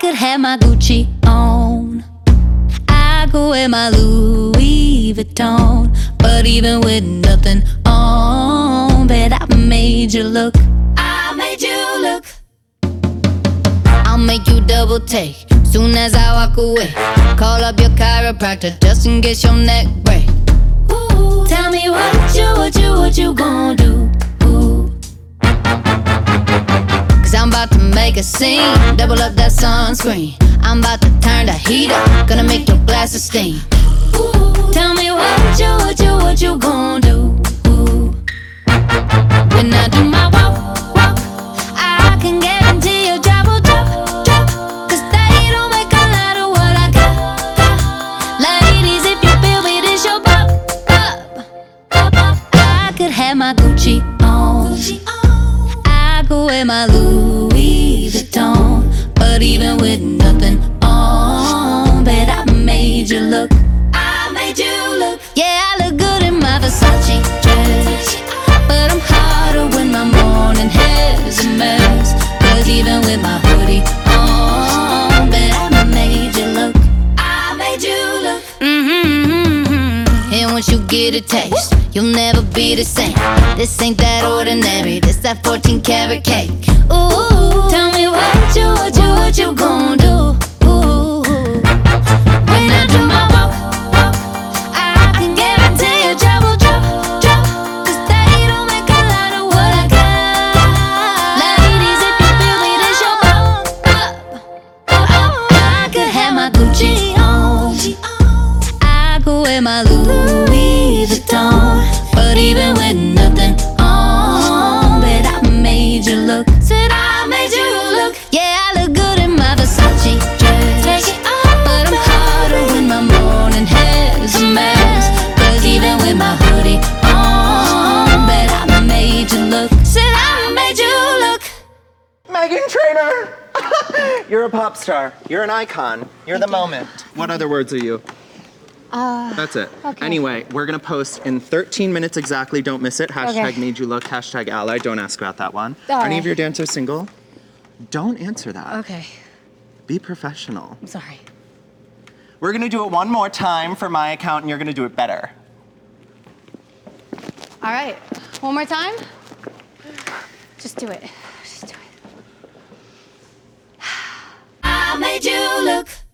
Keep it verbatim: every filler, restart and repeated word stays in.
could have my Gucci on, I could wear my Louis Vuitton, but even with nothing on, bet I made you look. I made you look. I'll make you double take soon as I walk away. Call up your chiropractor just in case your neck break. Ooh, tell me what you, what you, what you gon' do? Ooh. Cause I'm about to make a scene, double up that sunscreen. I'm about to turn the heat up, gonna make your glasses steam. Ooh, tell me what you, what you, what you gon' do? Ooh. When I do my walk, walk, I can guarantee you drop, will drop, drop. Cause they don't make a lot of what I got, got. Ladies, if you feel me, this your pop, pop, pop, pop. I could have my Gucci on, I could wear my Louis Vuitton, but even with nothing on, bet I made you look. I made you look. Yeah, I look good in my Versace dress, but I'm hotter when my morning hair's a mess. Cause even with my hoodie on, bet I made you look. I made you look. Mm-hmm. And once you get a taste, you'll never be the same. This ain't that ordinary, this that fourteen karat cake. Ooh, tell me what you, what you, what you gon' do? Ooh, when I do my walk, walk, I can guarantee you drop, will drop, drop. Cause they don't make a lot of what I got. Ladies, if you feel me, this your pop, pop, pop. I could have my Gucci on, I could wear my Louis Vuitton, but even with nothing on, bet I made you look. Said I made you look. Yeah, I look good in my Versace dress, take it off, but I'm hotter when my morning hair's a mess. Cause even with my hoodie on, bet I made you look. Said I made you look. Meghan Trainor! You're a pop star. You're an icon. You're the moment. What other words are you? Uh, That's it. okay. Anyway, we're gonna post in thirteen minutes exactly. Don't miss it. Hashtag Okay. made you look. Hashtag ally. Don't ask about that one. All Are any right. of your dancers single? Don't answer that. Okay, Be professional. I'm sorry. We're gonna do it one more time for my account, and you're gonna do it better. All right, one more time. Just do it. Just do it. I made you look.